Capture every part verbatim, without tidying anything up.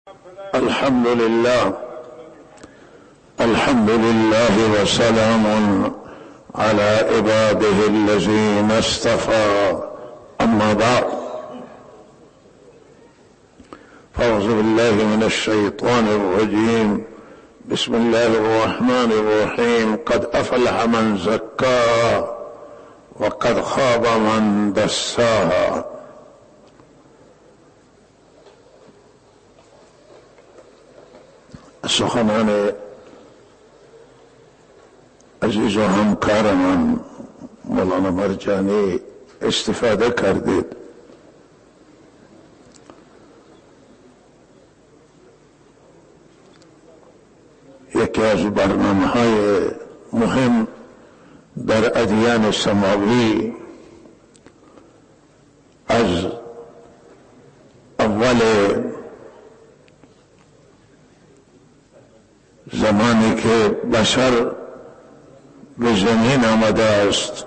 الحمد لله الحمد لله وسلام على عباده الذين اصطفى. أما بعد، فأعوذ بالله من الشيطان الرجيم. بسم الله الرحمن الرحيم. قد أفلح من زكاها وقد خاب من دساها. سخنان عزیز و همکار من مولانا مرجانی استفاده کردید. یکی از برنامه‌های مهم در ادیان سماوی از اول زمانی که بشر به زمین آمده است،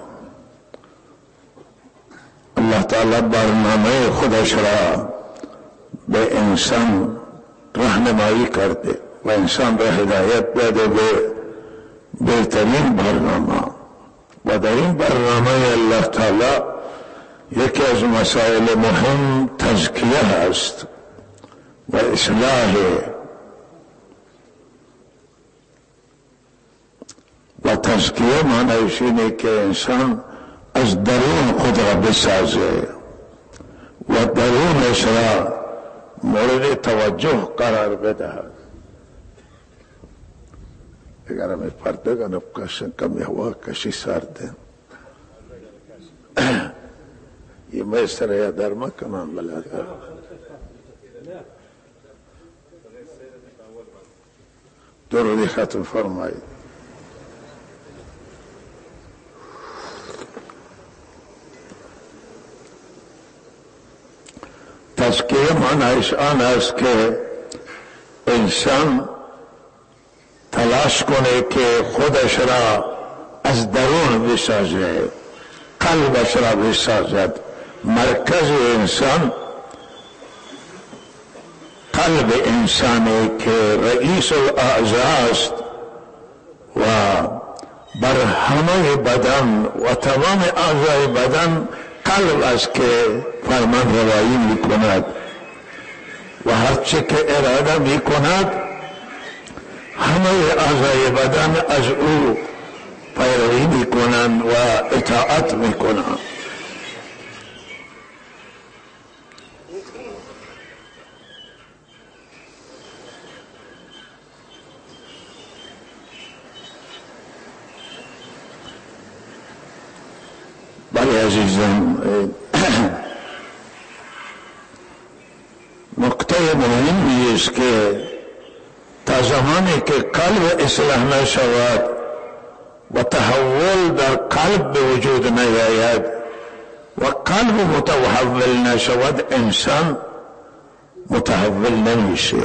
الله تعالی برنامه خودش را به انسان راهنمایی کرده و انسان را هدایت داده به بهترین برنامه. و در این برنامه الله تعالی یکی از مسائل مهم تزکیه است و اصلاح. و تزکیه معنیش اینه که انسان از درون خود را بسازه و درونش را مورد توجه قرار بدهد. اگر hame پرده کنم کشن کمی هوا کشی سرده یہ میں اس طرح یا درما کنان بلاتا درودی ختم فرمائی. تزکیه معنیش آن است که انسان تلاش کنه که خودش را از درون بسازه، قلبش را بسازد. مرکز انسان قلب انسانی که رئیس الاعضاء است و بر همه بدن و تمام اعضای بدن قلب است که فرمان روایی می کند و هرچه که اراده می کند همه اعضای بدن از او پیروی می کنند و اطاعت می کنند. بله عزیزان، نکته مهمی است که تا زمانی که قلب اصلاح نشود و تحول در قلب به وجود نیاید و قلب متحول نشود، انسان متحول نمیشه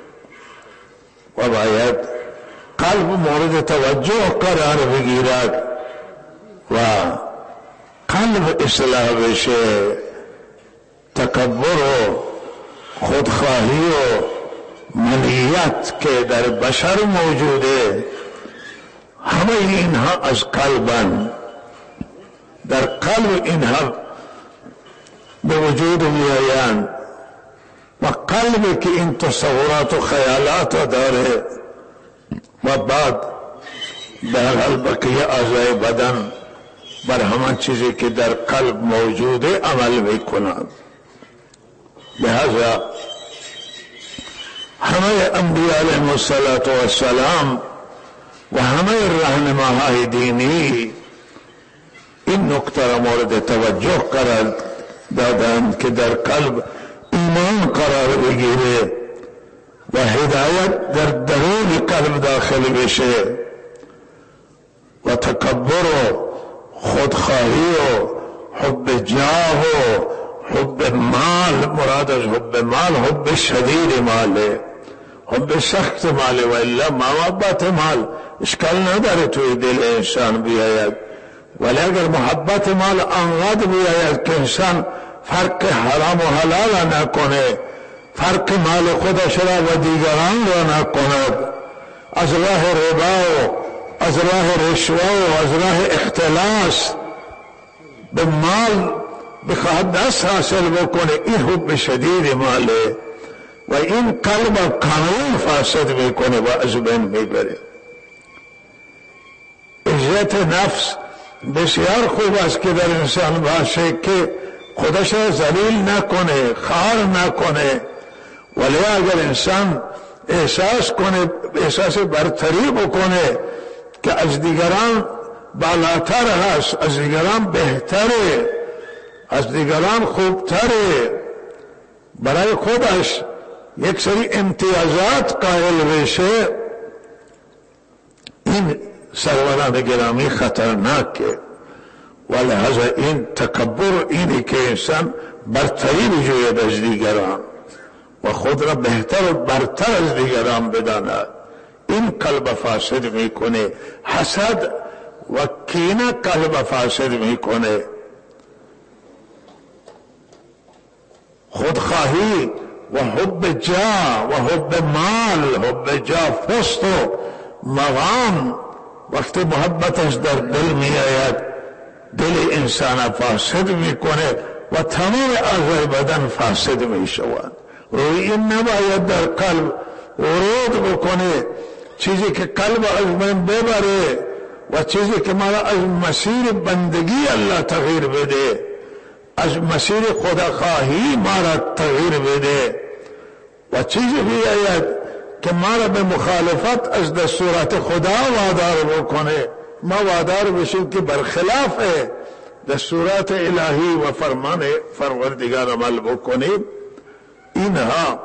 و باید قلب مورد توجه قرار بگیرد و قلب اصلاح بشه. تکبر و خودخواهی و منیت که در بشر موجوده، همه اینها از قلبن. در قلب اینها به وجود می آیند و قلبی که این تصورات و خیالات داره و بعد در بقیه اعضای بدن بر همان چیزی که در قلب موجوده عمل می کنند. لہذا همه انبیاء علیهم السلام و همه راهنماهای دینی این نکته را مورد توجه قرار دادند که در قلب ایمان قرار بگیره و هدایت در درون قلب داخل بشه و تکبر و خودخواهی و حب جاه و حب مال، مراد از حب مال حب شدید ماله، حب سخت ماله، و الا محبت مال اشکال نداره توی دل انسان بیاید، ولی اگر محبت مال انقدر بیاید که انسان فرق حرام و حلال نکنه فرق مال خودش را و دیگران را نکند، از راه ربا و از راه رشوه و از راه اختلاس به مال بخواهد دست حاصل بکنه، این حب شدید ماله و این قلب کاملا فاسد میکنه و از بین میبره. عزت نفس بسیار خوب است که در انسان باشه که خودش را ذلیل نکنه، خار نکنه، ولی اگر انسان احساس کنه، احساس برتری بکنه که از دیگران بالاتر هست، از دیگران بهتره، از دیگران خوبتره، برای خودش یک سری امتیازات قائل بشه، این سروران گرامی خطرناکه. و لحاظا این تکبر اینی که انسان برتری بجوید از دیگران و خود را بهتر و برتر از دیگران بداند، این قلب فاسد میکنه. حسد و کینه قلب فاسد میکنه. خودخواهی و حب جا و حب مال، حب جا فست و مقام وقتی محبتش در دل می آید، دل انسان فاسد میکنه و تمام اعضای بدن فاسد می شود. روی این نباید در قلب ورود بکنه، چیزی که قلب از من ببره و چیزی که ما از مسیر بندگی الله تغییر بده، از مسیر خداخواهی ما را تغییر بده و چیزی بیاید که ما را به مخالفت از دستورات خدا وادار بکنه، ما وادار بشیم که برخلاف دستورات الهی و فرمان پروردگار عمل بکنیم. اینها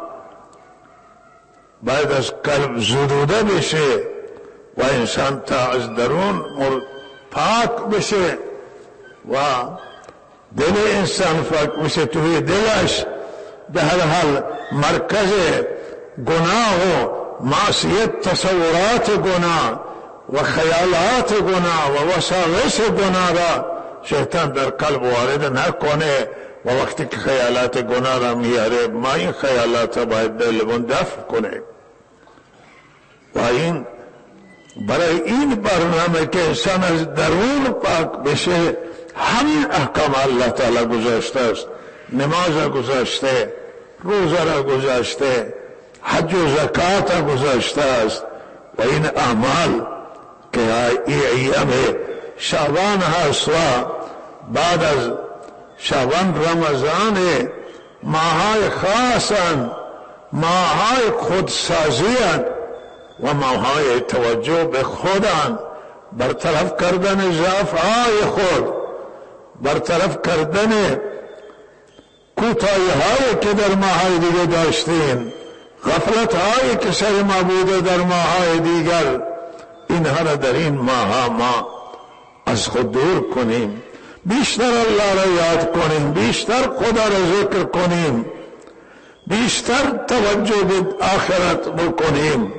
باید از قلب زدوده بشه و انسان تا از درون پاک بشه و دل انسان پاک بشه. توی دلش به هر حال مرکز گناه و معصیت، تصورات گناه و خیالات گناه و وساوس گناه را شیطان در قلب وارد نکنه و وقتی که خیالات گناه را میاره، ما این خیالات را باید دلمون دفع کنه. و این برای این برنامه که انسان از درون پاک بشه، همین احکام الله تعالی گذاشته است. نماز گذاشته، روزه را گذاشته، حج و زکات را گذاشته است و این اعمال که این ایام شعبان هست و بعد از شعبان رمضان، ماهای خاصن، ماهای خودسازیان و ماهای توجه به خودان، برطرف کردن ضعف‌های خود، برطرف کردن کوتاهی هایی که در ماهای دیگه داشتیم، غفلت هایی که سر ما بوده در ماهای دیگر، اینها را در این ماها ما از خود دور کنیم، بیشتر الله را یاد کنیم، بیشتر خدا را ذکر کنیم، بیشتر توجه به آخرت بکنیم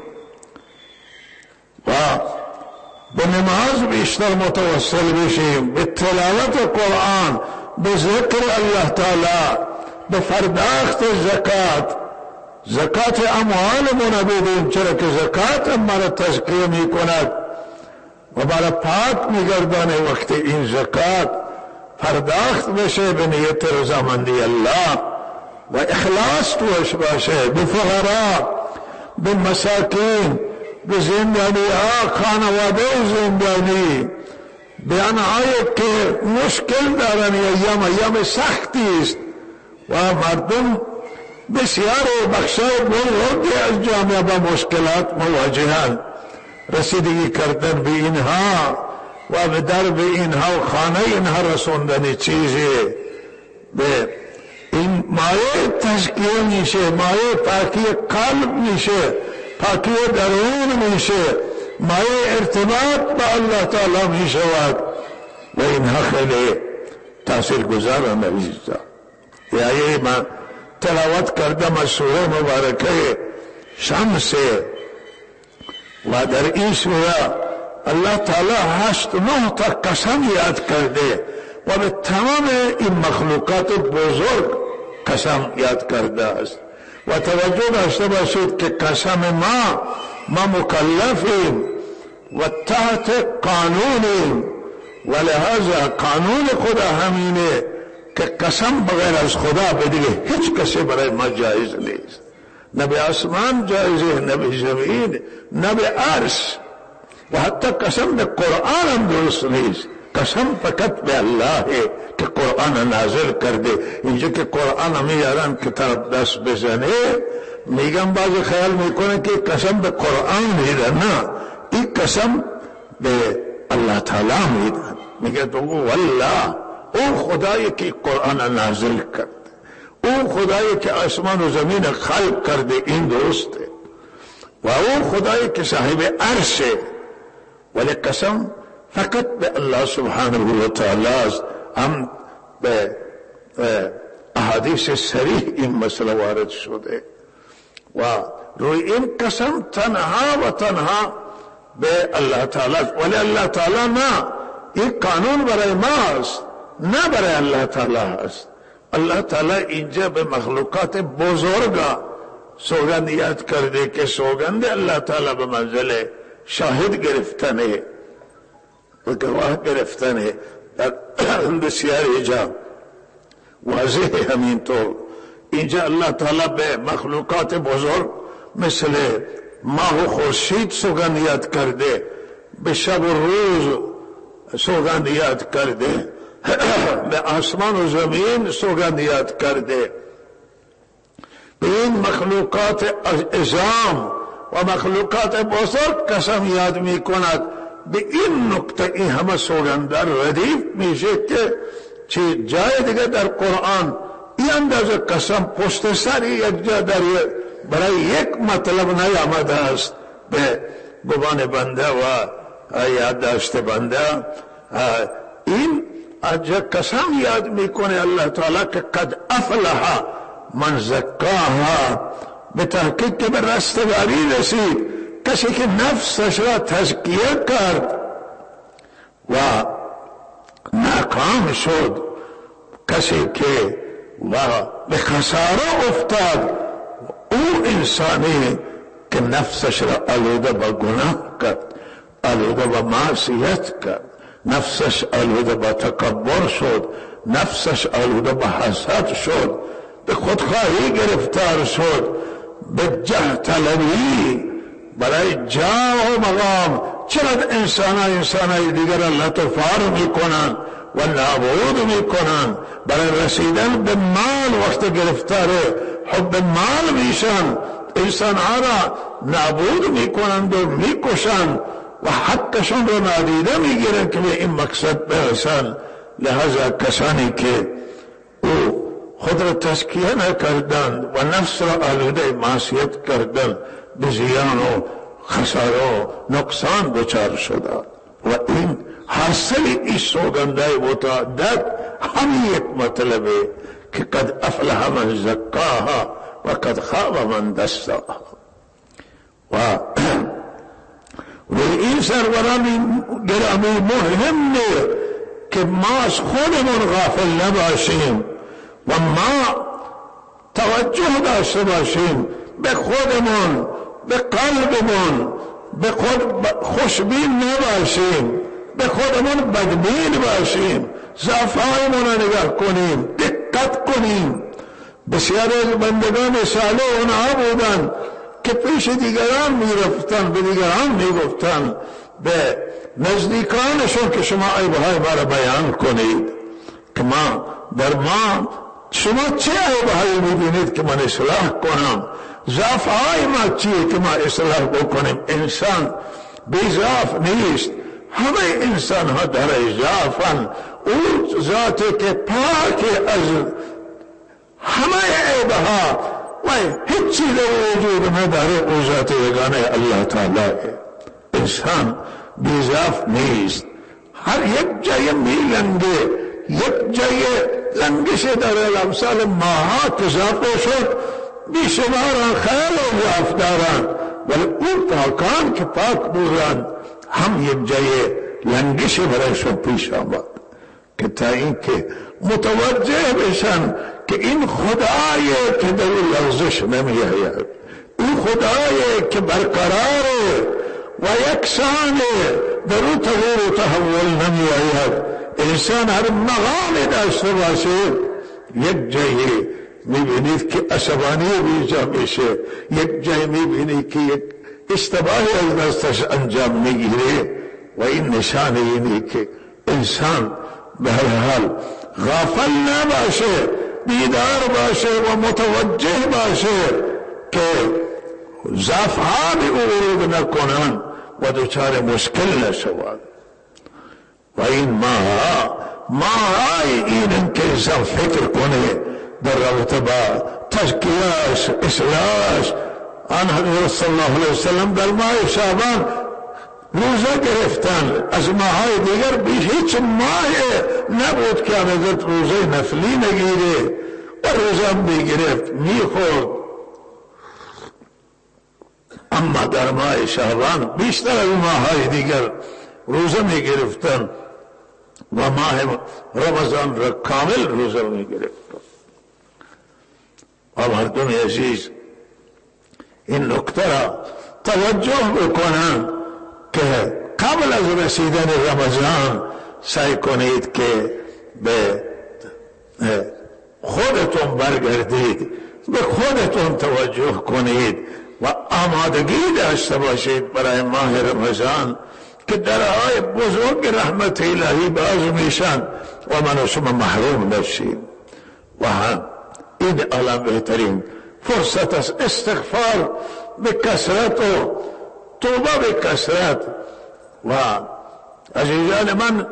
و به نماز بیشتر متوسل بشیم، به تلاوت قرآن، به ذکر الله تعالی، به پرداخت زکات. زکات اموالمون بدیم، چرا که زکات ما را تزکیه می کند و برای پاک می گردانه. وقتی این زکات پرداخت بشه به نیت رضامندی الله و اخلاص توش باشه، به فقرا، به مساکین، به زندانی ها، خانواده زندانی، به آنهایی که مشکل دارن، ایام ایام سختی است و مردم بسیار بخشای بزرگی از جامعه با مشکلات مواجهند. رسیدگی کردن به اینها و به درب اینها و خانه اینها رسوندن چیزی به این مایه تزکیه میشه، مایه پاکی قلب میشه، پاکی درون میشه، مایه ارتباط با الله تعالی میشود و اینها خیلی تاثیر گذارن. عزیزان، یعنی من تلاوت کردم از سوره مبارکه شمس و در این سوره الله تعالی هشت نه تا قسم یاد کرده و به تمام این مخلوقات بزرگ قسم یاد کرده است و توجه داشته باشید که قسم ما ما مکلفیم و تحت قانونیم و لہذا قانون خدا همینه که قسم بغیر از خدا بدهی هیچ کسی برای ما جایز نیست، نه به آسمان جایزه، نه به زمین، نه به عرش، و حتی قسم به قرآن هم درست نیست. قسم فقط به الله که قرآن نازل کرده. اینجا که قرآن میارن که طرف دست بزنه میگن بعضی خیال میکنه که قسم به قرآن میدن، نه، این قسم به الله تعالی میدن. میگه تو والله اون خدایی که قرآن نازل کرد، اون خدایی که آسمان و زمین خلق کرده این درسته، و اون خدایی که صاحب عرشه، ولی قسم فقط به الله سبحانه و تعالی است. هم به احادیث صریح این مسئله وارد شده و روی این قسم تنها و تنها به الله تعالی است، ولی الله تعالی نه، این قانون برای ماست، نه برای الله تعالی است. الله تعالی اینجا به مخلوقات بزرگا سوگندیت کرده که سوگند الله تعالی به منزل شاهد گرفتنه و گواه گرفتنه. در بسیاری جا واضح همینطور اینجا الله تعالی به مخلوقات بزرگ مثل ماه و خورشید سوگندیت کرده، به شب و روز سوگندیت کرده، به آسمان و زمین سوگندیت کرده، به این مخلوقات عظام و مخلوقات بزرگ قسم یاد می کند. به این نکته این همه سوگندر ردیف میشه که چه جای دیگه در قرآن این اندازه قسم پشت سر یک جا در برای یک مطلب نیامده است به گمان بنده و یادداشت بنده. این اجا قسم یاد میکنه الله تعالی که قد افلح من زکاها، به تحقیق که به رستگاری رسید کسی که نفسش را تزکیه کرد و ناکام شد، کسی که و به خساره افتاد، او انسانی که نفسش را آلوده با گناه کرد، آلوده با معصیت کرد، نفسش آلوده با تکبر شد، نفسش آلوده با حسد شد، به خودخواهی گرفتار شد، به جاه طلبی برای جاه و مقام. چرا انسان ها انسان های دیگر لطفار میکنن و نابود میکنن؟ برای رسیدن به مال وقت گرفتاره حب مال میشن، انسان ها را نابود میکنند و میکشن و حقشون رو نادیده میگیرن که به این مقصد برسن. لہذا کسانی که او خود را تزکیه نکردند و نفس را آلوده معصیت کردند، به زیان و خساره و نقصان دچار شدند. و این حاصل این سوگنده متعدد هم یک مطلبه که قد افلح من زکاها و قد خاب من دستاها. و و این سروران گرامی مهمه که ما از خودمون غافل نباشیم و ما توجه داشته باشیم به خودمون، به قلبمون، به خود خوشبین نباشیم، به خودمون بدبین باشیم، ضعف‌هایمون را نگاه کنیم، دقت کنیم. بسیاری از بندگان صالح اونها بودن که پیش دیگران میرفتن، به دیگران میگفتن، به نزدیکانشون که شما عیبهای ما را بیان کنید که ما در ما شما چه عیبهایی میبینید که من اصلاح کنم، ضعفهای ما چیه که ما اصلاح بکنیم. انسان بی ضعف نیست، همه انسان ها در ضعفن. اون ذاتی که پاک از همه عیبها و هیچی در وجود نداره، او ذات یگانه الله تعالی. انسان بی ضعف نیست، هر یک جای میلنگه، یک جای لنگش در امثال ماها که ضعف شد بیشماران خیلی ضعف دارن، ولی اون پاکان که پاک بودن هم یک جای لنگش برایشون پیش آمد که تا این که متوجه بشن که این خدایه که در او لغزش نمیآید، او خدایه که برقراره و یکسانه، در او تغییر و تحول نمیآید. انسان هر مقام داشته باشه، یک جایی میبینید که عصبانی بیجا میشه، یک جایی میبینید که یک اشتباهی از دستش انجام میگیره و این نشانه اینه که انسان به هر حال غافل نباشه، بیدار باشه و متوجه باشه که ضعفها به او ورود نکنن و دچار مشکل نشود. و این ماها ماهای این که انسان فکر کنه در رابطه با تزکیه‌اش، اصلاحش. آن حضرت صلی الله علیه وسلم در ماه شعبان روزه گرفتن، از ماهای دیگر بیش هیچ ماه نبود که حضرت روزه نفلی نگیره و روزه هم بگرفت میخورد. اما در ماه شعبان بیشتر از ماهای دیگر روزه میگرفتن و ماه رمضان را کامل روزه میگرفتن. و مردم عزیز این نکته را توجه بکنن که قبل از رسیدن رمضان سعی کنید که به خودتون برگردید، به خودتون توجه کنید و آمادگی داشته باشید برای ماه رمضان که درهای بزرگ رحمت الهی باز میشن و من و شما محروم نشیم. و این الان بهترین فرصت است. استغفار به کثرت و توبه به کثرت. و عزیزان من،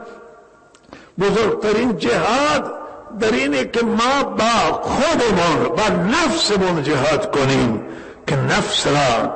بزرگترین جهاد در اینه که ما با خودمون، با نفسمون جهاد کنیم، که نفس را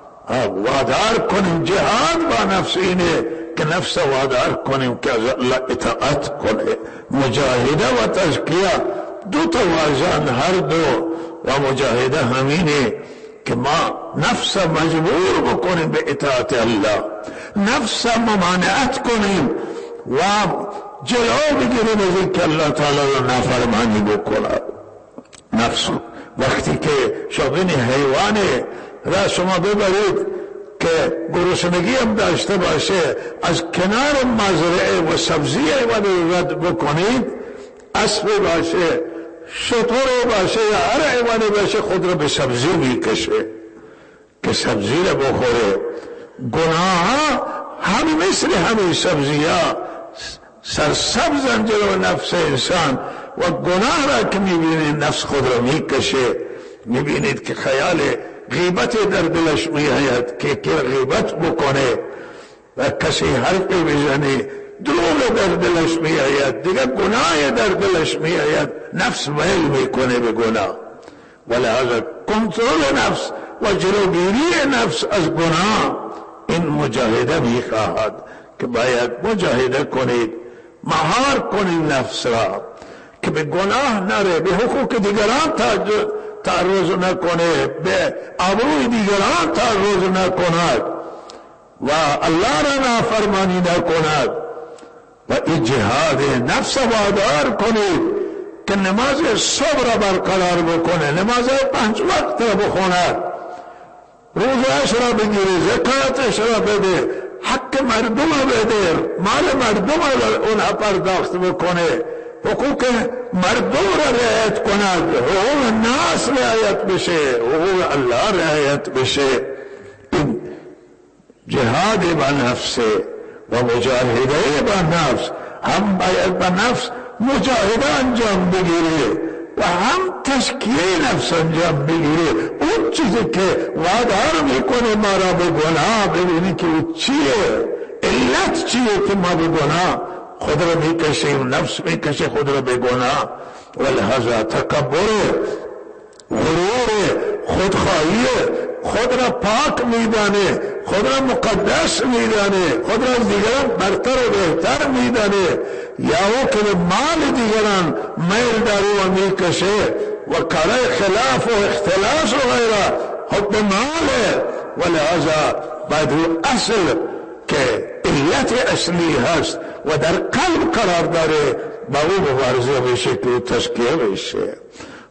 وادار کنیم. جهاد با نفس اینه که نفس وادار کنیم که از الله اطاعت کنه. مجاهده و تزکیه دو توازن هر دو، و مجاهده همینه که ما نفس مجبور بکنیم به اطاعت الله، نفس ممانعت کنیم و جلو بگیریم از اینکه الله تعالی را نافرمانی بکنه. نفس وقتی که شبین حیوانه را شما ببرید که گرسنگی هم داشته باشه، از کنار مزرعه و سبزی حیوان رد بکنید، اسب باشه، شتر باشه یا هر حیوانی باشه، خود را به سبزی میکشه که سبزی را بخوره. گناه هم مثل همین سبزی ها سرسبزن جلو نفس انسان و گناه را که میبینید نفس خود را میکشه. میبینید که خیال غیبت در دلش میآید که که غیبت بکنه و کسی حرفی بزنه، دروغ در دلش میآید، دیگه گناه در دلش میآید، نفس میل میکنه به گناه. ولهذا کنترل نفس و جلوگیری نفس از گناه این مجاهده میخواهد که باید مجاهده کنید، مهار کنید نفس را که به گناه نره، به حقوق دیگران تعرض نکنه، به آبروی دیگران تعرض نکند و الله را نافرمانی نکند. و این جهاد نفس وادار کنید که نماز صبح را برقرار بکنه، نماز پنج وقت را بخوند، روزهش را بگیره، زکاتش را بده، حق مردم بده، مال مردم اونها پرداخت بکنه، حقوق مردم را رعایت کند، حقوق ناس رعایت بشه، حقوق الله رعایت بشه. این جهاد با نفس و مجاهده با نفس، هم باید با نفس مجاهده انجام بگیره و هم تزکیه نفس انجام بگیره. اون چیزی که وادار میکنه ما را به گناه، ببینید که او چیه، علت چیه که ما به گناه خود را میکشیم، نفس میکشه خود را به گناه. ولهذا تکبر، غرور، خودخواهی، خود را پاک میدانه، خود را مقدس میدانه، خود را از دیگران برتر و بهتر میدانه، یا او که به مال دیگران میل داره و میکشه و کارای خلاف و اختلاس و غیره حب ماله. ولهذا باید او اصل که علت اصلی هست و در قلب قرار داره با او مبارزه بشه که او تزکیه بشه.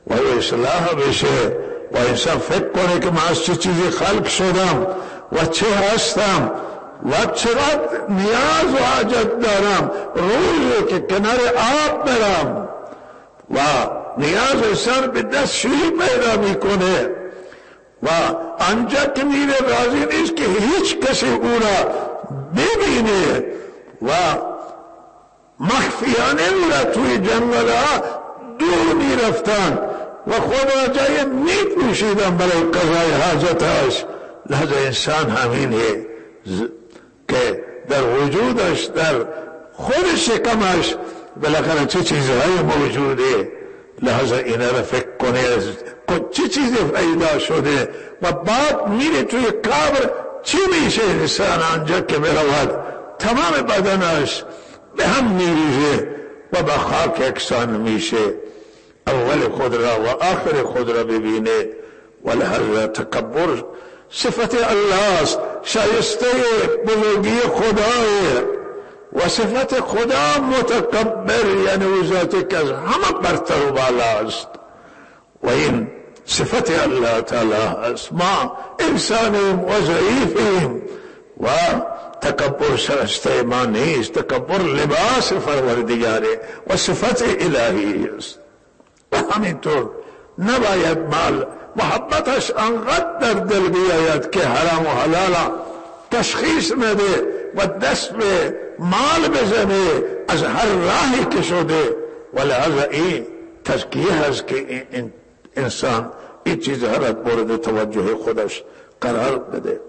و اصلاح بشه و انسان فکر کنه که من از چه چیزی خلق شدم و چه هستم و چقدر نیاز و حاجت دارم. روزی که کنار آب برم و نیاز سر به دستشویی پیدا میکنه و آنجا که میره راضی نیست که هیچ کسی او را ببینه و مخفیانه او را توی جنگل ها دور میرفتن و خود را جای میپوشیدن برای قضای حاجتش. لحظه انسان همینه که در وجودش، در خود شکمش بالاخره چه چیزهایی موجوده. لحظه اینه را فکر کنه چه چیزی پیدا شده و بعد میره توی قبر چی میشه انسان آنجا که برود تمام بدنش به هم میریزه و به خاک یکسان میشه. اول خود را و آخر خود را ببینه. ولهذا تکبر صفت الله است، شایسته بزرگی خداه و صفت خدا متکبر، یعنی او ذاتی که از همه برتر و بالا است و این صفت الله تعالی است. ما انسانیم و ضعیفیم و تکبر شایسته ما نیست. تکبر لباس پروردگاره و صفت الهی است. و همینطور نباید مال محبتش انقدر در دل بیاید که حرام و حلال تشخیص نده و دست به مال بزنه از هر راهی که شده. ولهذا این تزکیه هست که این انسان این چیزها را مورد توجه خودش قرار بده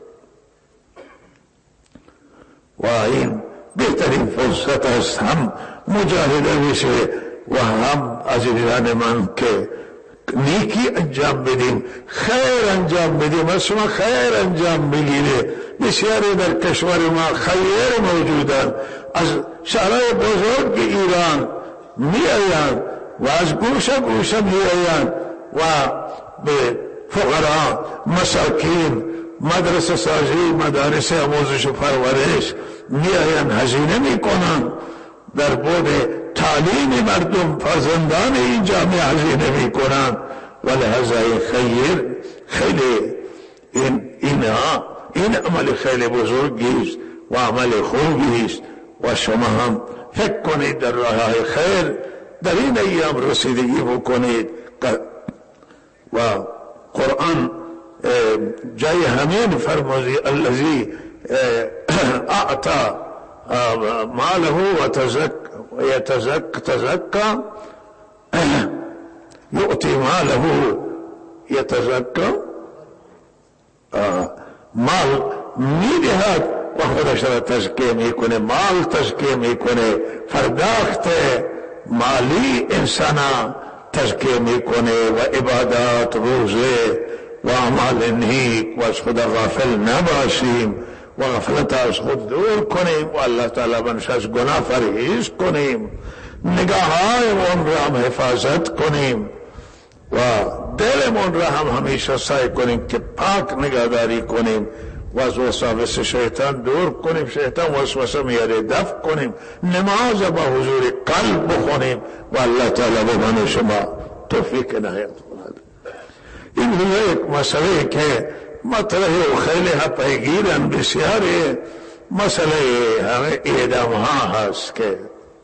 و این بهترین فرصت است هم مجاهده میشه و هم عزیزان من که نیکی انجام بدیم، خیر انجام بدیم و شما خیر انجام بگیره. بسیاری در کشور ما خیر موجودن، از شهرهای بزرگ ایران می آیند و از گوشه گوشه می آیند و به فقرا، مساکین، مدرسه سازی، مدارس آموزش و پرورش می آیند، هزینه می کنند در بود تعلیم مردم، فرزندان این جامعه هزینه می کنند. ولهذا این خیر خیلی این اینها این عمل خیلی بزرگی است و عمل خوبی است و شما هم فکر کنید در راه خیر در این ایام رسیدگی بکنید. و قرآن جای همین فرموزی الذی اعطى ماله و تزکى یؤتی ماله یتزکى، مال میدهد و خودش را تزکیه میکنه، مال تزکیه میکنه، پرداخت مالی انسان تزکیه میکنه و عبادات، روزه و اعمال نیک و از خدا غافل نباشیم و غفلت از خود دور کنیم و الله تعالی منش از گناه پرهیز کنیم، نگاه‌هایمون را هم حفاظت کنیم و دلمون را هم همیشه سعی کنیم که پاک نگهداری کنیم و از وساوس شیطان دور کنیم. شیطان وسوسه میاره دفع کنیم، نماز با حضور قلب بخونیم و الله تعالی به من شما توفیق عنایت کند. این یک مسئله که مطرح و خیلی ها پیگیرن، بسیاری مسئله همه اعدام ها هست که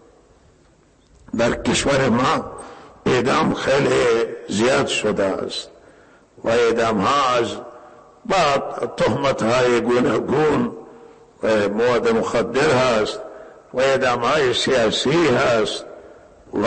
در کشور ما اعدام خیلی زیاد شده است و اعدام ها از بعد تهمت های گوناگون و مواد مخدر هست و اعدام های سیاسی هست و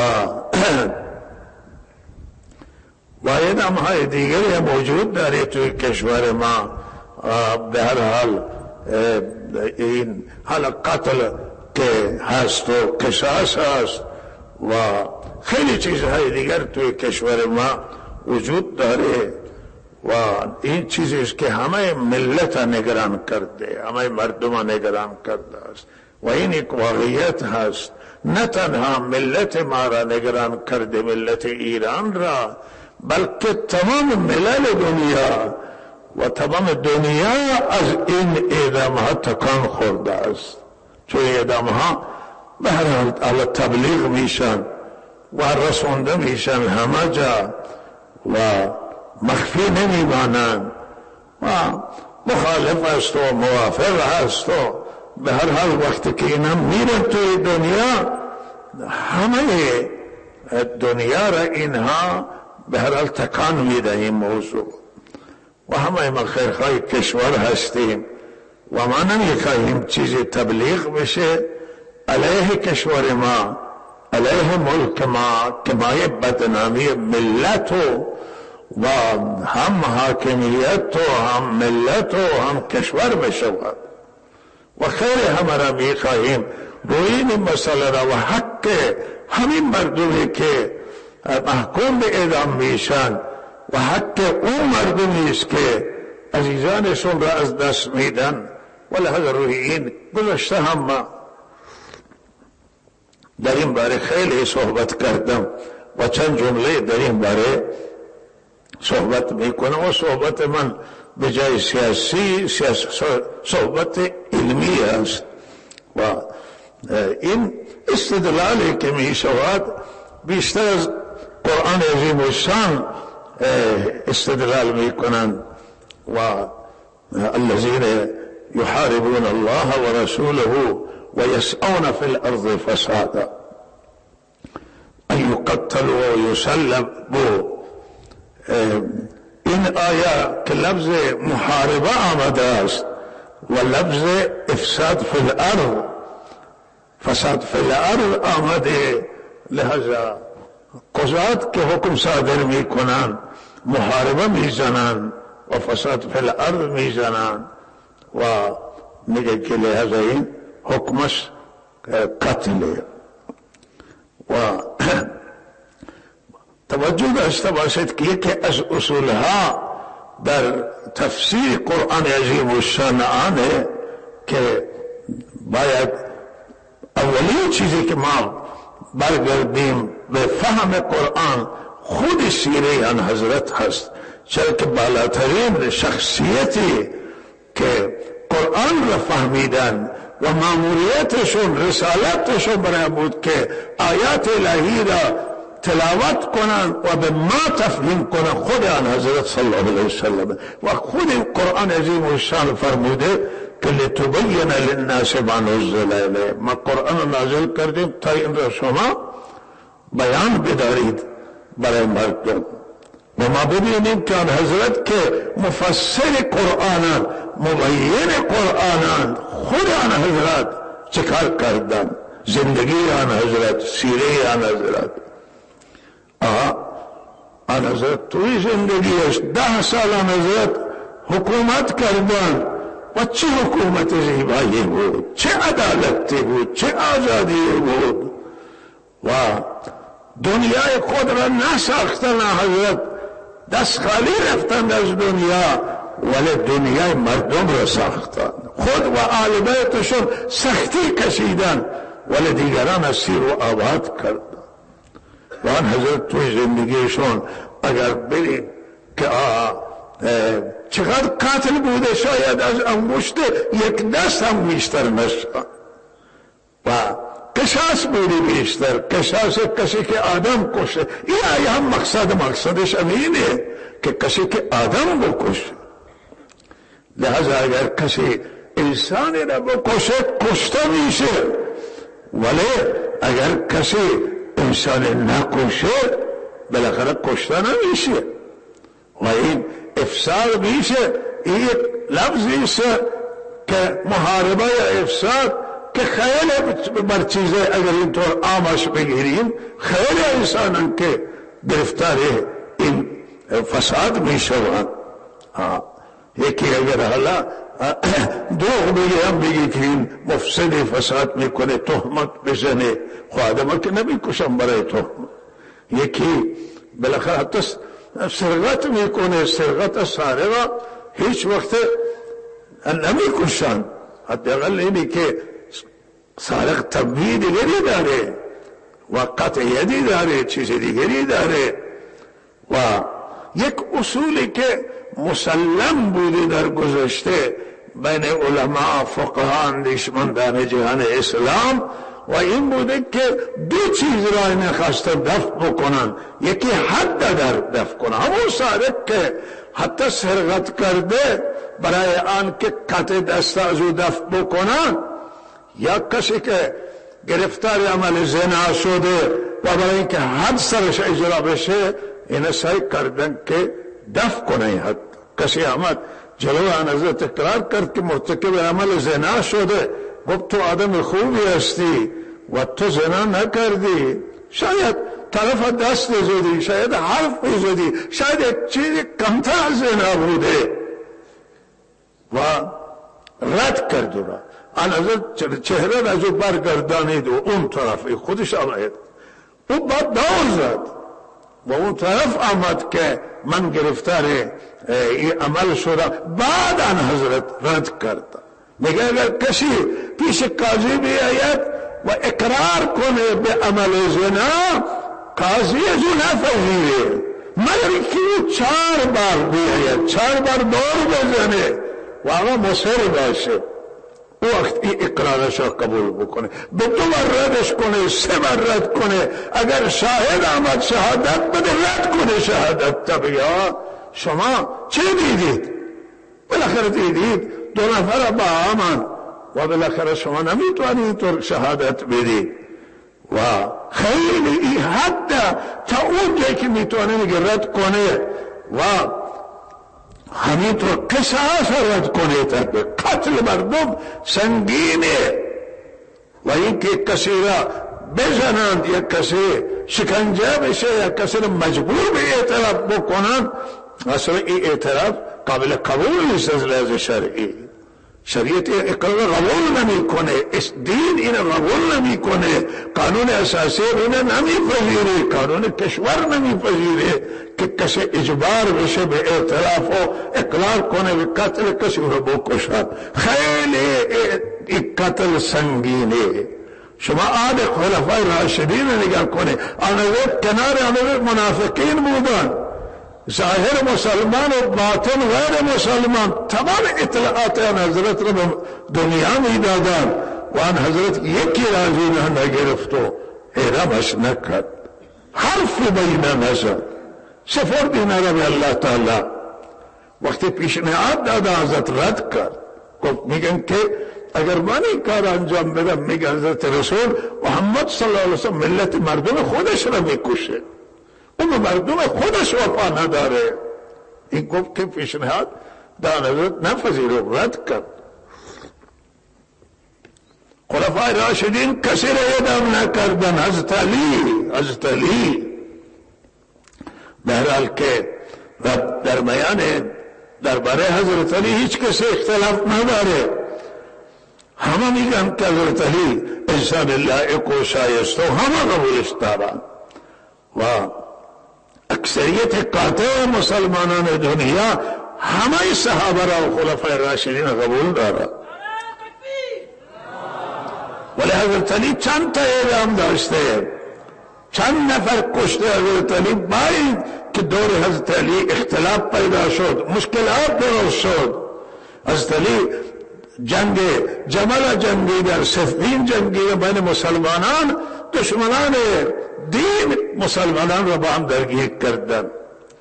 و اعدام های دیگری موجود داره توی کشور ما. به هر حال این حال قتل که هست و قصاص هست و خیلی چیزهای دیگر توی کشور ما وجود داره و این چیزی است که همه ملت نگران کرده، همه مردم نگران کرده است و این یک واقعیت هست. نه تنها ملت ما را نگران کرده، ملت ایران را، بلکه تمام ملل دنیا و تمام دنیا از این اعدام ها تکان خورده است. چون اعدام ها به هر حال تبلیغ میشن و رسونده میشن همه جا و مخفی نمیمانند و مخالف است و موافق است و به هر حال وقتی که اینا میرن توی دنیا همه دنیا را اینها به هر حال تکان میده این موضوع و همه ما خیرخواه کشور هستیم و ما نمیخواهیم چیزی تبلیغ بشه علیه کشور ما علیه ملک ما که مایه بدنامی ملت و و هم حاکمیت و هم ملت و هم کشور بشود و خیر همه را میخواهیم روی این مسئله را و حق همین مردمی که محکوم به اعدام میشن و حق اون مردمی است که عزیزانشون را از دست میدن و لحظه روی این گذشته هم ما در این باره خیلی صحبت کردم و چند جمله در این باره صحبت میکنم و صحبت من به جای سیاسی صحبت علمی است و این استدلالی که می شود بیشتر از قرآن عظیم الشان استدلال می کنند و الذين يحاربون الله ورسوله ويسعون في الأرض فسادا أن يقتلوا ويسلبوا این آیه که لفظ محاربه آمده است و لفظ افساد فی الارض فساد فی الارض آمده لحظه قضات که حکم صادر می کنند محاربه می زنند و فساد فی الارض می زنند و میگه که لحظه این حکمش قتله و توجه داشته باشید که یکی از اصولها در تفسیر قرآن عظیم الشان آنه که باید اولین چیزی که ما برگردیم به فهم قرآن خود سیره آن حضرت هست چرا که بالاترین شخصیتی که قرآن را فهمیدن و ماموریتشون رسالتشون برای بود که آیات الهی را تلاوت کنند و به ما تفهیم کنند خود آن حضرت صلی الله علیه وسلم و خود قرآن عظیم الشان فرموده که لتبین للناس ما نزل الیهم ما قرآن نازل کردیم تا این را شما بیان بدارید برای مردم و ما ببینیم که آن حضرت که مفسر قرآن مبین قرآن خود آن حضرت چکار کردن زندگی آن حضرت سیره آن حضرت آن حضرت توی زندگیش ده سال آن حضرت حکومت کردن و چه حکومت زیبایی بود چه عدالتی بود چه آزادی بود و دنیای خود را نساختن حضرت دست خالی رفتن از دنیا ولی دنیای مردم را ساختن خود و آل بیتشون سختی کشیدن ولی دیگران اسیر و آباد کردن و آن حضرت توی زندگیشون اگر برید که چقدر قاتل بوده شاید از انگشت یک دست هم بیشتر نشد و قصاص بوده بیشتر قصاص کسی که آدم کشه این آیه هم مقصد مقصدش امینه که کسی که آدم بکشه لحظه اگر کسی انسانی را بکشه کشته میشه ولی اگر کسی انسان نکشه بالاخره کشته نمیشه و این افساد میشه این لفظی است که محاربه یا افساد که خیلی بر چیزه اگر اینطور آمش بگیریم خیلی انسانان که گرفتار این فساد میشوند یکی اگر حالا دروغ بگه هم بگی که این مفسد فساد میکنه تهمت بزنه خواهدم که نمیکشم برای تهمت یکی بالاخره حتی سرقت میکنه سرقت سارقه هیچ وقت نمیکشن حتی اقل اینی که سارق تنبیه دیگری داره و قطع یدی داره چیز دیگری داره و یک اصولی که مسلم بوده در گذشته بین علماء فقهان اندیشمندان جهان اسلام و این بوده که دو چیز را این خواسته دفع بکنن. یکی حد در دفع کنن، همون سارق که حتی سرقت کرده برای آن که قطع دست از او دفع بکنن، یا کسی که گرفتار عمل زنا شده و برای اینکه حد سرش اجرا بشه این سعی کردن که دفع کنه حد. کسی آمد جلو حضرت اقرار کرد که مرتکب عمل زنا شده، گفت تو آدم خوبی هستی و تو زنا نکردی، شاید طرف دست زدی، شاید حرف زدی، شاید یک چیزی کمتر از زنا بوده و رد کرد را. آن حضرت چهره از او برگردانید و اون طرف خودش آمد، او بعد دور زد و اون طرف آمد که من گرفتار این عمل شدم. بعد آن حضرت رد کرد. میگه اگر کسی پیش قاضی بیاید و اقرار کنه به عمل زنا، قاضی از او نپذیره مگر که چهار بار بیاید، چهار بار دور بزنه و آقا مصر باشه، او وقت این اقرارش را قبول بکنه. به دو بار ردش کنه، سه بار رد کنه، اگر شاهد آمد شهادت بده رد کنه شهادت. طبیعا شما چه دیدید؟ بالاخره دیدید دو نفر با آمن و بالاخره شما نمیتوانید تو شهادت بدید و خیلی این حد تا اون جایی که میتوانه میگه رد کنه و همینطور قصاص رد کنه تا به قتل مردم سنگینه و اینکه کسی را بزنند یا کسی شکنجه بشه یا کسی را مجبور به اعتراف بکنند، اصلا این اعتراف قابل قبول نیست از لحاظ شرعی. شریعت اقرار قبول نمی کنه، دین این قبول نمی کنه، قانون اساسی این نمی پذیره، قانون کشور نمی پذیره که کسی اجبار بشه به اعتراف و اقرار کنه به قتل کسی رو بکشد. خیلی این قتل سنگینه. شما آد خلفای راشدین نگاه کنه، آنها کنار آنها منافقین بودن، ظاهر مسلمان و باطن غیر مسلمان، تمام اطلاعات آن حضرت را به دنیا می دادن و آن حضرت یکی راضی نه نگرفت و اعدامش نکرد، حرف بین نزد، سپرد این را به الله تعالی. وقتی پیشنهاد داد حضرت رد کرد، گفت میگن که اگر من این کار انجام بدم، میگن حضرت رسول محمد صلی الله علیه وسلم ملت مردم خودش را میکشه، اون مردم خودش وفا نداره. این گفت که پیشنهاد دان حضرت نپذیرفت، رد کرد. خلفای راشدین کسی را اعدام نکردن، حضرت علی حضرت علی بهرحال که در میان درباره حضرت علی هیچ کسی اختلاف نداره، همه میگن که حضرت علی انسان لایق و شایسته و همه قبولش دارن و اکثریت قاطع مسلمانان دنیا همه صحابه را و خلفای راشدین قبول دارن. ولی حضرت علی چند تا اعدام داشته، چند نفر کشته حضرت علی. باید که دور حضرت علی اختلاف پیدا شد، مشکلات درست شد. حضرت علی جنگ جمل جنگیدن، صفین جنگیدن بین مسلمانان، دشمنان دین مسلمانان را با هم درگیر کردن.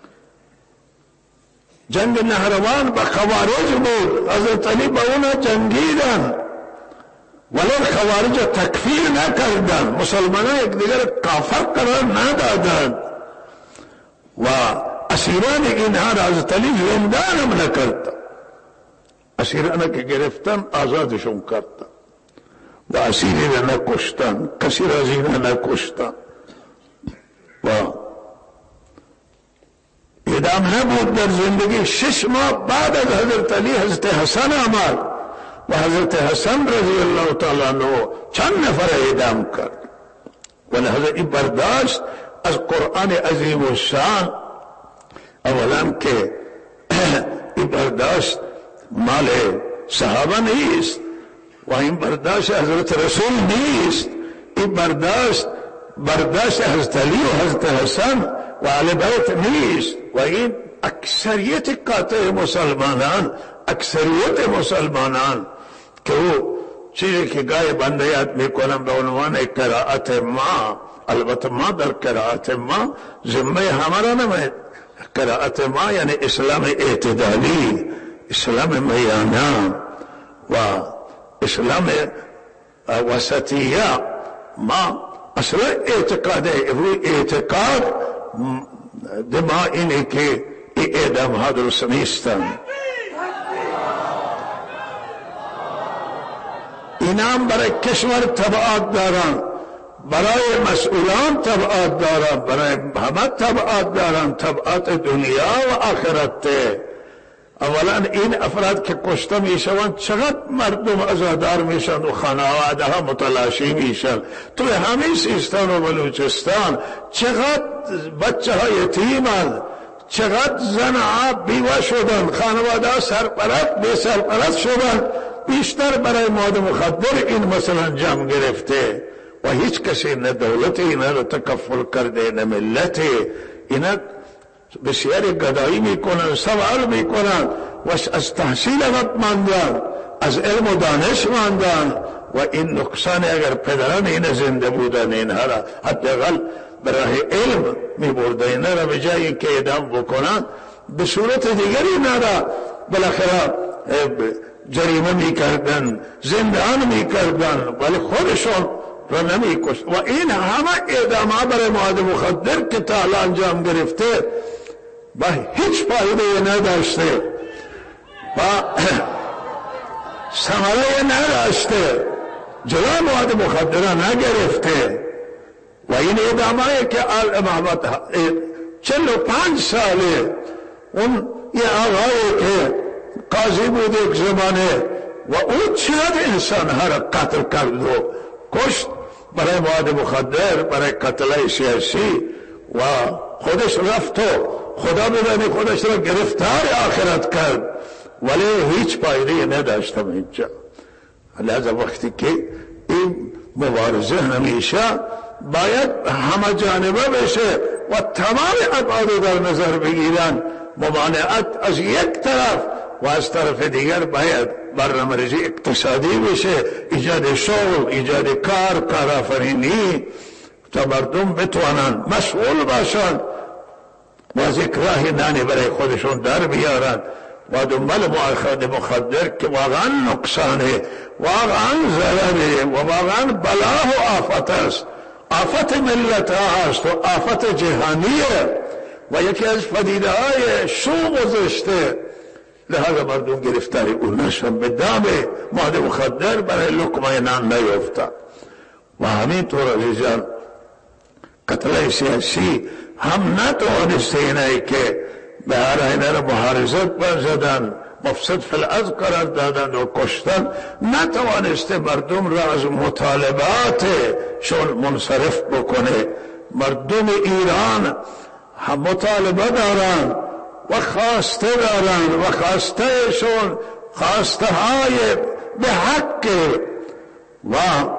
جنگ نهروان با خوارج بود، حضرت علی با اونا جنگیدن ولی خوارج تکفیر نکردن، مسلمانان یک دیگر کافر قرار ندادند و اسیران اینها را حضرت علی زندان نکرد. اسیران که گرفتن آزادشون کردن و اسیری را نکشتن، کسی را زینا نکشتن و اعدام نبود در زندگی. شش ماه بعد از حضرت علی حضرت حسن آمد و حضرت حسن رضی الله تعالی عنه چند نفر اعدام کرد ولی حضرت این برداشت از قرآن عظیم و شان. اولا که این برداشت مال صحابه نیست و این برداشت حضرت رسول نیست، این برداشت برداشت حضرت علی و حضرت حسن و اهل بیت نیست و این اکثریت قاطع مسلمانان، اکثریت مسلمانان که او چیزی که گاهی بنده یاد میکنم به عنوان قرائت ما، البته ما در قرائت ما ذمه همه را نمید. قرائت ما یعنی اسلام اعتدالی، اسلام میانه و اسلام وسطیه. ما اصلا اعتقاد روی اعتقاد دما اینه که این اعدام ها درست نیستن. اینام برای کشور تبعات دارن، برای مسئولان تبعات دارن، برای همه تبعات دارن، تبعات دنیا و آخرت. اولا این افراد که کشته میشوند چقدر مردم عزادار میشن و خانواده ها متلاشی میشن. توی همه سیستان و بلوچستان چقدر بچه های یتیمند، چقدر زن ها بیوه شدن، خانواده ها سرپرست بی سرپرست شدن. بیشتر برای مواد مخدر این مسئله انجام گرفته و هیچ کسی نه دولت اینا رو تکفل کرده نه ملت. اینا بسیاری گدایی میکنن، سوال میکنن و از تحصیل وقت ماندن، از علم و دانش ماندن و این نقصان اگر پدران این زنده بودن اینها را حداقل برای علم میبرده، اینا را به جایی که اعدام بکنن به صورت دیگری اینا را بالاخره جریمه میکردن، زندان میکردن، ولی خودشون را نمیکشت. و این همه اعدام ها برای مواد مخدر که تا الان انجام گرفته با هیچ فایده نداشته و ثمره نداشته، جلوی مواد مخدر نگرفته. و این اعدام هایی که آل محمد چل و پنج ساله اون یه آقایی که قاضی بود یک زمانه و اون چند انسان ها را قتل کرد و کشت برای مواد مخدر، برای قتل سیاسی و خودش رفت و خدا بدانی خودش را گرفتار آخرت کرد، ولی هیچ فایده نداشتم اینجا. لذا وقتی که این مبارزه همیشه باید همه جانبه بشه و تمام ابعاد در نظر بگیرن، ممانعت از یک طرف و از طرف دیگر باید برنامه‌ریزی اقتصادی بشه، ایجاد شغل، ایجاد کار، کارآفرینی تا مردم بتوانن مسئول باشن و از یک راه نانی برای خودشون در بیارن و دنبال مواد مخدر که واقعا نقصانه، واقعا ضرره و واقعا بلا و آفت است، آفت ملت ها است و آفت جهانیه و یکی از پدیده های شو گذشته. لحاظا مردم گرفتاری اون نشن، به دام مواد مخدر برای لقمه نان نیفتن. و همینطور عزیزان قتل سیاسی هم نتوانسته اینه که به هر اینه را محارزت برزدن، مفسد فی الارض قرار دادن و کشتن، نتوانسته مردم را از مطالباتشون منصرف بکنه. مردم ایران هم مطالبه دارن و خواسته دارن و خواستهشون خواسته های به حق و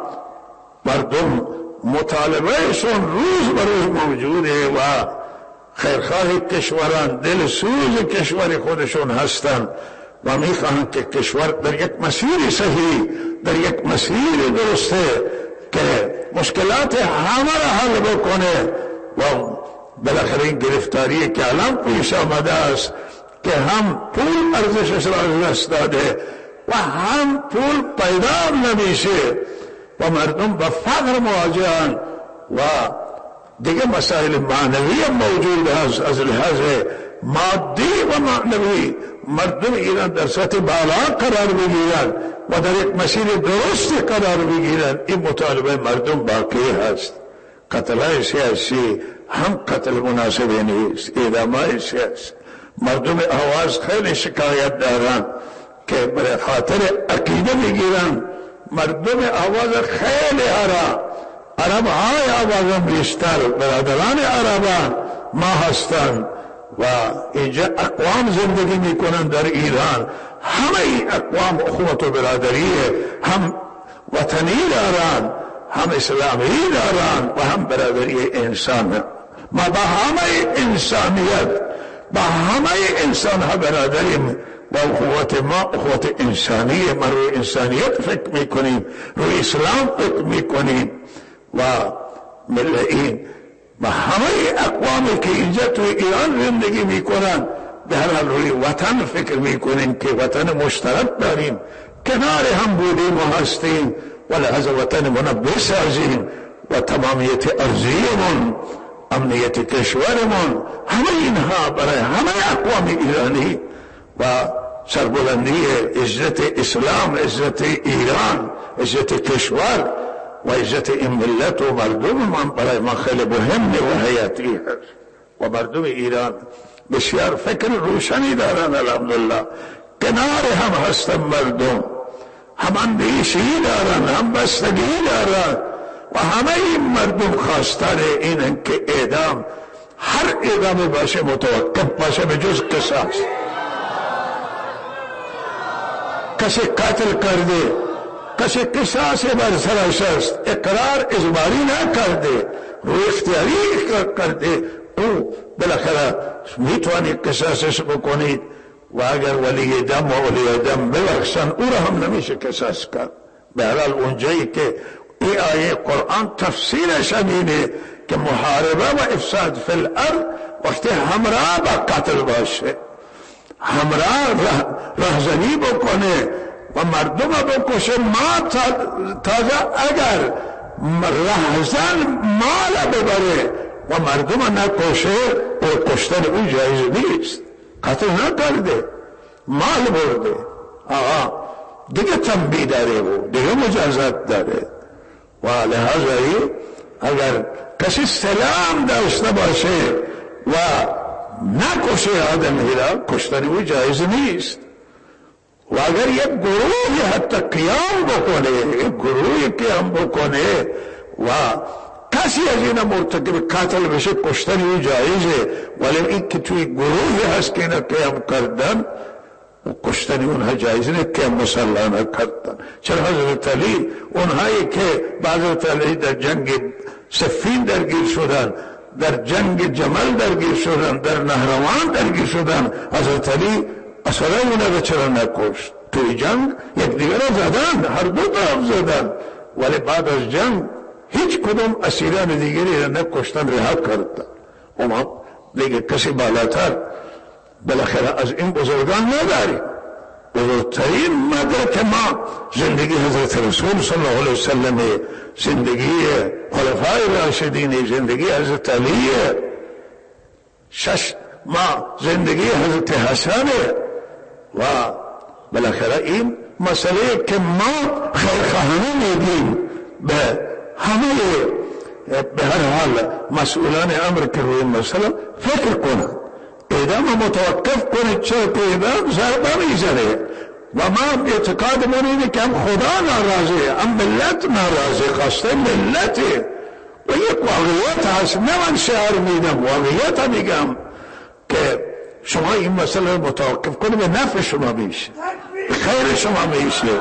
مردم مطالبهشون روز به روز موجوده و خیرخواه کشوران دل سوز کشور خودشون هستن و میخواهند که کشور در یک مسیر صحیح، در یک مسیر درسته که مشکلات همه را حل بکنه و بالاخره این گرفتاری که الان پیش آمده است که هم پول ارزشش را از دست داده و هم پول پیدا نمیشه و مردم با فقر مواجهن و دیگه مسائل معنوی موجود هست. از لحاظ مادی و معنوی مردم ایران در سطح بالا قرار بگیرن و در یک مسیر درستی قرار بگیرن. این مطالبه مردم باقی هست. قتل سیاسی هم قتل مناسبی نیست، اعدام سیاسی. مردم آواز خیلی شکایت دارن که برای خاطر عقیده میگیرن. مردم آواز خیلی عرب عرب های آواز بیشتر برادران عربان ما هستند و اینجا اقوام زندگی میکنن در ایران. همه این اقوام اخوت و برادریه، هم وطنی دارن، هم اسلامی دارن و هم برادری انسان. ما با همه انسانیت، با همه انسان ها برادریم با قوت ما قوت انسانی، ما روی انسانیت فکر میکنیم، روی اسلام فکر میکنیم و ملئین و همه اقوامی که اینجا توی ایران زندگی میکنن به هر حال روی وطن فکر میکنیم که وطن مشترک داریم، کنار هم بودیم و هستیم و لحظه وطن منو بسازیم و تمامیت ارضیمون، امنیت کشورمون، همه اینها برای همه اقوام ایرانی و سربلندی عزت اسلام، عزت ایران، عزت کشور و عزت این ملت و مردم من برای ما خیلی مهمه و حیاتی هست و مردم ایران بسیار فکر روشنی دارن الحمدلله، کنار هم هستن مردم، هم اندیشی دارن، هم بستگی دارن و همه این مردم خواستار اینن که اعدام، هر اعدام باشه متوقف باشه به جز قصاص. کسی قتل کرده، کسی قصاص بر سرش است، اقرار اجباری نکرده، روی اختیاری اقرار کرده، او بالاخره میتوانید قصاصش بکنید و اگر ولی دم و ولی دم ببخشن او را هم نمیشه قصاص کرد. به هر حال اونجایی که این آیه قرآن تفسیرش همینه که محاربه و افساد فی الارض وقتی همراه با قتل باشه، همراه رهزنی بکنه و مردم بکشه، ما تازه اگر رهزن مال ببره و مردم نکشه و کشتن او جایز نیست، قتل نکرده، مال برده، آقا دیگه تنبیه داره و دیگه مجازات داره و لحاظه اگر کسی سلام داشته باشه و نکشه آدمی را، کشتن او جایز نیست و اگر یک گروهی حتی قیام بکنه، یک گروهی قیام بکنه و کسی از این مرتکب قتل بشه کشتن او جایزه، ولی این که توی گروهی هست که اینا قیام کردن کشتن اونها جایز نیست که مسلحانه کردن. چرا حضرت علی اونهایی که بعد حضرت علی در جنگ صفین درگیر شدن، در جنگ جمل درگیر شدن، در نهروان درگیر شدن، حضرت علی اصلا اونه رو چرا نکشت؟ توی جنگ یک دیگر رو زدن، هر دو طرف زدن، ولی بعد از جنگ هیچ کدوم اسیران دیگری را نکشتن، رها کردن. و ما دیگه کسی بالاتر بالاخره از این بزرگان نداریم. بزرگترین مدرک ما زندگی حضرت رسول صلی الله علیه وسلم، زندگی خلفای راشدین، زندگی حضرت علی، شش ما زندگی حضرت حسن و بالاخره این مسئله که ما خیرخواهانه میگیم به همه به هر حال مسئولان امر که روی مسئله فکر کنند، اعدام متوقف کنید، چرا که اعدام ضربه میزنه و ما اعتقادمون اینه که هم خدا ناراضه، هم ملت ناراضه، خواسته ملته و یک واقعیت هست. نه من شعر میدم، واقعیت میگم که شما این مسئله متوقف کنید، به نفع شما میشه، خیر شما میشه.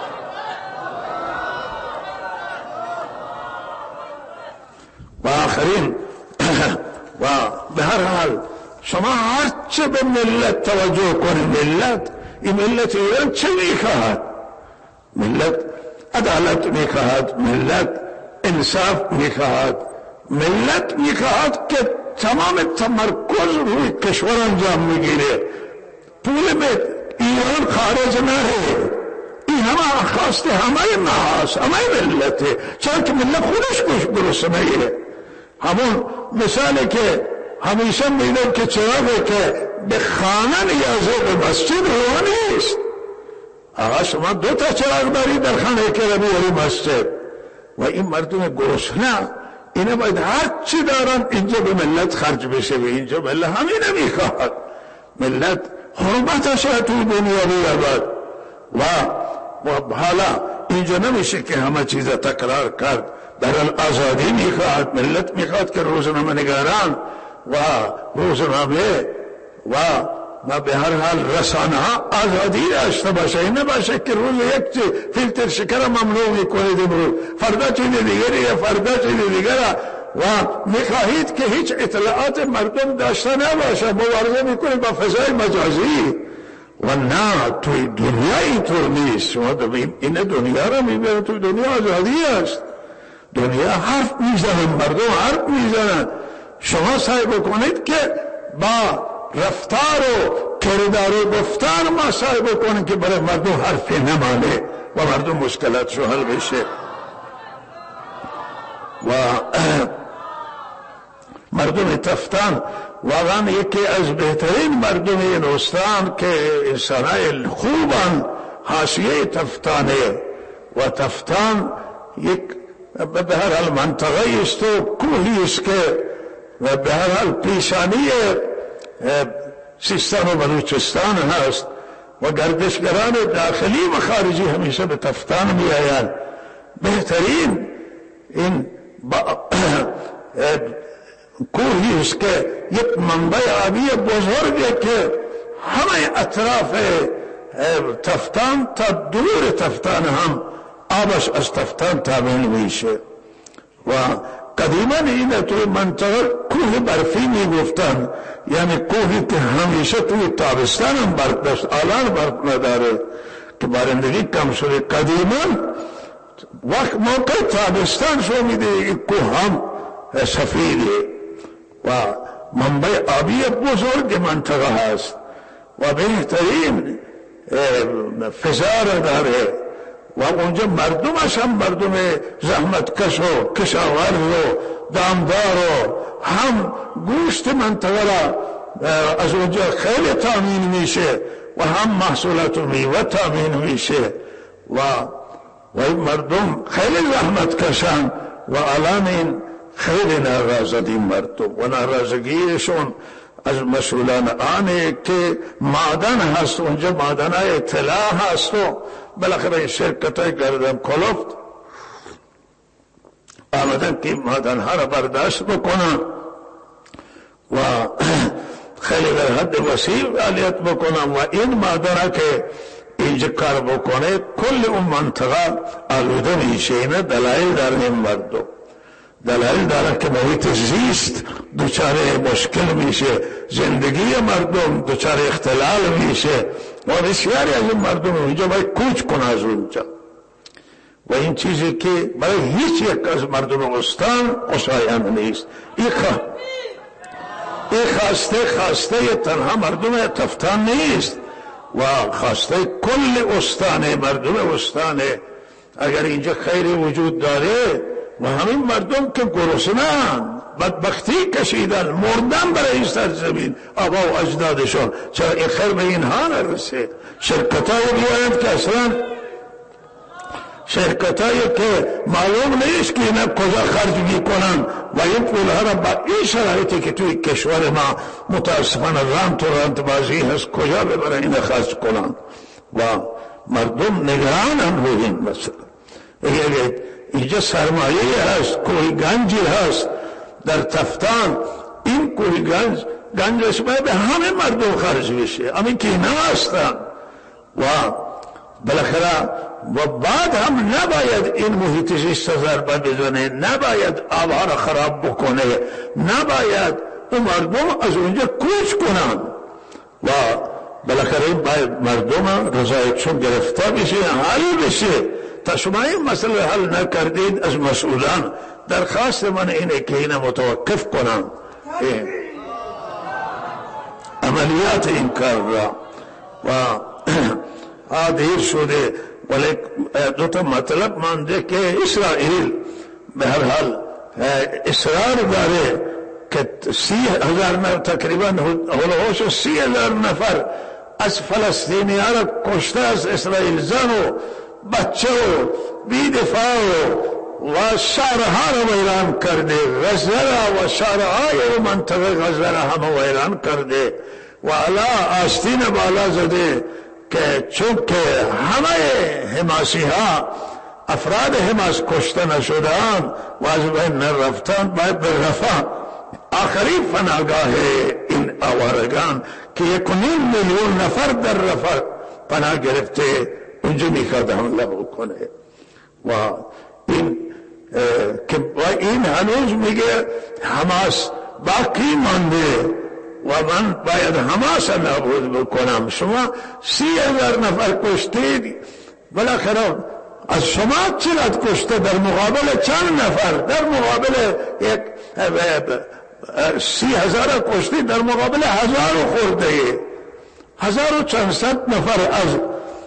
و آخرین و به هر حال شما هرچه به ملت توجه کنید، ملت این ملت ایران چه میخواهد؟ ملت عدالت میخواهد، ملت انصاف میخواهد، ملت میخواهد که تمام تمرکز روی کشور انجام میگیره، پول به ایران خارج نره. این همه خواست همه ماست، همه ملته، چرا که ملت خودش گرسنه‌ایه. همون مثالی که همیشه میدم که چراغی که به خانه نیازه به مسجد رو نیست. آقا شما دو تا چراغ دارید در خانه که رو بیاری مسجد و این مردم گرسنه اینا باید هر چی دارن اینجا به ملت خرج بشه و اینجا ملت همین میخواد، ملت حرمتش توی دنیا بیابد و و حالا اینجا نمیشه که همه چیز تکرار کرد. در آزادی میخواد، ملت میخواد که روزنامه نگاران و روزنامه و ما به هر حال رسانه ها آزادی داشته باشه، این نباشه که روز یک فیلتر شکر ممنوع میکنید، امروز فردا چیز دیگری یا فردا چیز دیگر و میخواهید که هیچ اطلاعات مردم داشته نباشه، مبارزه میکنید با فضای مجازی و نه توی دنیا اینطور نیست. شما این دنیا را میبینید، توی دنیا آزادی است، دنیا حرف میزنن، مردم حرف میزنن. شما سعی بکنید که با رفتار و کردار و گفتار ما سعی بکنید که برای مردم حرفی نمانه و مردم مشکلاتشو حل بشه. و مردم تفتان واقعا یکی از بهترین مردم این استان که انسانای خوبن. حاشیه تفتانه و تفتان یک به هر حال منطقه است و کوهی است که به هر حال پیشانی سیستان و بلوچستان هست و گردشگران داخلی و خارجی همیشه به تفتان می آیند. بهترین این کوهی است که یک منبع آبی بزرگه که همه اطراف تفتان تا دور تفتان هم آبش از تفتان تامین میشه. و قدیما این توی منطقه کوه برفی میگفتن، یعنی کوهی که همیشه توی تابستان هم برف داشت، الان برف نداره که بارندگی کم شده. قدیما وقت موقع تابستان شو میده این کوه هم سفیده و منبع آبی بزرگ منطقه هست و بهترین فضا داره و اونجا مردمش هم مردم زحمتکش و کشاورز و دامدار و هم گوشت منطقه را از اونجا خیلی تامین میشه و هم محصولات میوه تامین میشه و و مردم خیلی زحمتکشن و الان این خیلی ناراضی مردم و ناراضگیشون از مسئولان آنه که معدن هست، اونجا معدن های طلا هست و بالاخره شرکت های گردن کلفت آمدن که معدن ها را برداشت بکنن و خیلی در حد وسیع فعالیت بکنن و این معدن ها که اینجا کار بکنه کل اون منطقه آلوده میشه. اینه دلایل در این مردم، دلایل داره که محیط زیست دوچاره مشکل میشه، زندگی مردم دوچاره اختلال میشه و بسیاری از این مردم اونجا باید کوچ کنه از اونجا و این چیزی که برای هیچ یک از مردم استان خوشایند نیست. این خوا... خواسته خواسته تنها مردم تفتان نیست و خواسته کل استانه، مردم استانه. اگر اینجا خیری وجود داره و همین مردم که گرسنه‌اند، بدبختی کشیدن، مردن برای این سرزمین آبا و اجدادشون، چرا این خیر به اینها نرسه؟ شرکت‌های بیایند که اصلا شرکت‌هایی که معلوم نیست که اینا کجا خرج میکنن و این پولها را با این شرایطی که توی کشور ما متاسفانه رانت و رانت بازی هست کجا ببرن اینا خرج کنن و مردم نگرانن روی این مسئله. اینجا سرمایه هست، کوهی گنجی هست در تفتان، این کوهی گنج گنجش باید به همه مردم خرج بشه، همین که اینا هستن و بالاخره و بعد هم نباید این محیط زیست ضربه بزنه، نباید آبها را خراب بکنه، نباید اون مردم از اونجا کوچ کنن و بالاخره باید مردم رضایتشون گرفته بشه، حل بشه. تا شما این مسئله حل نکردید از مسئولان درخواست من اینه که اینه متوقف کنن عملیات این کار را و آدیر شده. ولی دو تا مطلب مانده که اسرائیل به هر حال اصرار داره که سی هزار نفر تقریبا هلوهوش سی هزار نفر از فلسطینی ها را کشته از اسرائیل، زن و بچه و بیدفاع و شهرها را ویران کرده، غزه را و شهرهای منطقه غزه را همه ویران کرده و علا آستین بالا زده که چونکه همه حماسی ها افراد حماس کشته نشدن و از بین نرفتن، باید به رفع آخری پناهگاه این آوارگان که یک و نیم میلیون نفر در رفع پناه گرفته اونجا میخواد حمله بکنه و این که این هنوز میگه حماس باقی مانده و من باید حماس نابود بکنم. شما سی هزار نفر کشتید، بالاخره از شما چقدر کشته در مقابل چند نفر؟ در مقابل یک سی هزار کشتید، در مقابل هزار و خورده هزار و چند صد نفر از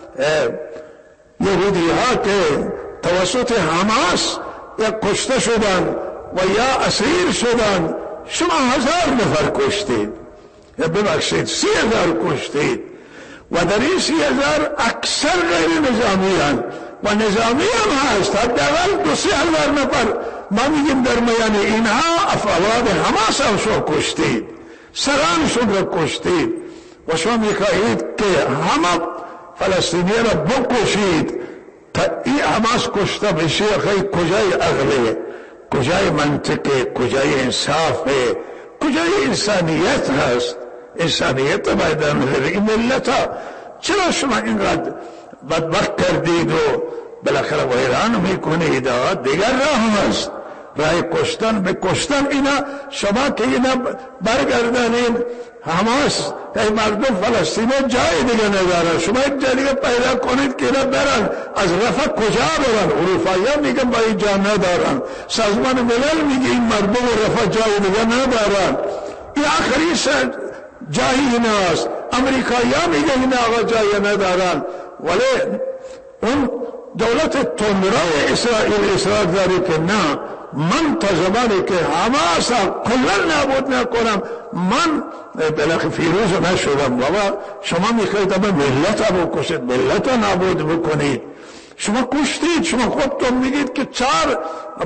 یهودی ها که توسط حماس یا کشته شدن و یا اسیر شدن، شما هزار نفر کشتید، یا ببخشید سی هزار کشتید و در این سی هزار اکثر غیر نظامی هستند و نظامی هم هست، حداقل دو سی هزار نفر. ما میگیم در میان اینها افراد حماس هم شما کشتید، سرانشون را کشتید و شما میخواهید که همه فلسطینی را بکشید تا این حماس کشته بشه. خیلی کجای عقله، کجای منطقه، کجای انصافه، کجای انسانیت هست؟ انسانیت باید این ملت ها چرا شما اینقدر بدبخت کردید و بالاخره ویران میکنید؟ دیگر راه هست، راه کشتن به کشتن. اینا شما که اینا برگردانید حماس ای مردم فلسطین جای دیگه ندارن، شما یک جای دیگه پیدا کنید که اینا برن. از رفح کجا برن؟ اروپایی ها میگن با این جا ندارن، سازمان ملل میگه این مردم رفح جای دیگه ندارن، این آخری سر جایی ایناست. امریکایی ها میگه این آقا جای ندارن، ولی اون دولت تندرای اسرائیل اصرار داری که نه، من تا زمانی که حماس کلا نابود نکنم من بالاخره فیروز نشدم. بابا شما میخواید اما ملت ها بکشید، ملت ها نابود بکنید. شما کشتید، شما خودتون میگید که چهار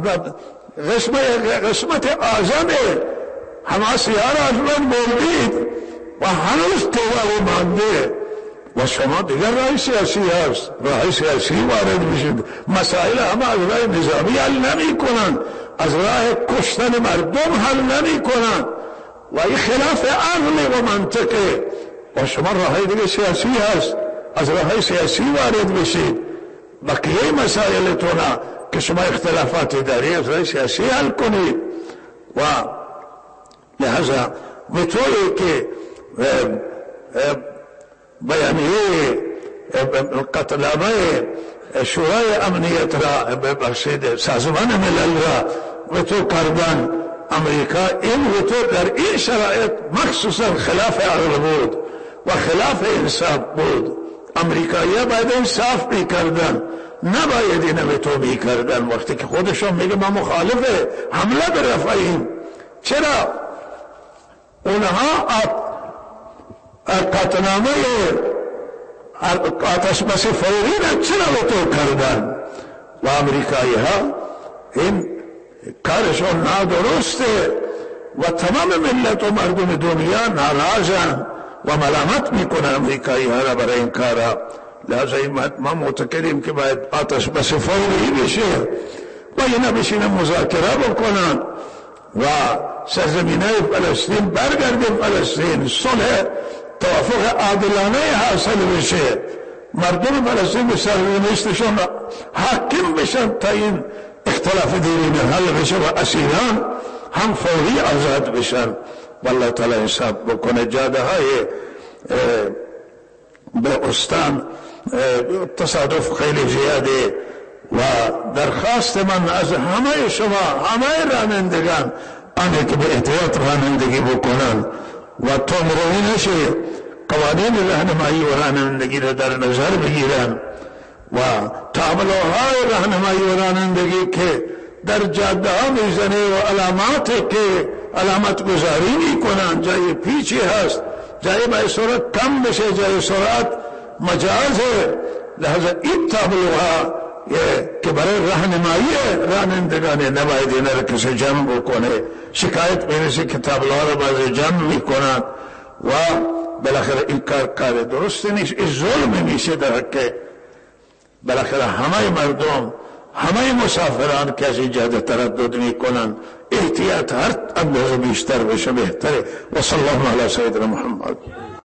قسمت اعظم حماسی ها را از من بردید و هنوز توبه مانده و شما دیگر راه سیاسی هست، راه سیاسی وارد میشید. مسائل همه از راه نظامی حل نمی کنند، از راه کشتن مردم حل نمی کنند و این خلاف عقل و منطقه و شما راه دیگر سیاسی هست، از راه سیاسی وارد بشید. بقیه مسائلتون که شما اختلافاتی دارید از راه سیاسی حل کنید و لحظه به طوری که بیانیه قطعنامه شورای امنیت را ببخشید سازمان ملل را وتو کردن امریکا، این وتو در این شرایط مخصوصا خلاف عقل بود و خلاف انصاف بود. امریکایی باید انصاف میکردن، نباید این وتو میکردن. وقتی که خودشون میگه ما مخالف حمله به رفحیم، چرا؟ اونها قطعنامه آتش بس فوری را چرا وتو کردن و امریکایی ها این کارشون نادرسته و تمام ملت و مردم دنیا ناراضن و ملامت میکنن امریکایی ها را برای این کارا. لذا ما معتقدیم که باید آتش بس فوری بشه و اینا بشینن مذاکره بکنن و سرزمینه فلسطین برگرده فلسطین، صلح توافق عادلانه حاصل بشه، مردم فلسطین به سرنوشتشون حاکم بشن تا این اختلاف دیرینه حل بشه و اسیران هم فوری آزاد بشن. والله تعالی انصاف بکنه. جاده های به استان تصادف خیلی زیاده و درخواست من از همه شما، همه رانندگان، آنه که به احتیاط رانندگی بکنن و تندروی نشه، قوانین راهنمایی و رانندگی را در نظر بگیرن و تابلوهای راهنمایی و رانندگی که در جاده ها میزنه و علاماتی که علامت گذاری میکنن، جای پیچی هست، جای باید سرعت کم بشه، جای سرعت مجازه. لحظه این تابلوها که برای راهنمایی رانندگان نباید این را کسی جمع بکنه. شکایت میرسه که تابلوها را بعضی جمع میکنن و بالاخره این کار کار درست نیست، این ظلم میشه در حق بالاخره همه مردم، همه مسافران که از این جاده تردد میکنن. احتیاط هر اندازه بیشتر بشه بهتره. و صلی الله علی سیدنا محمد.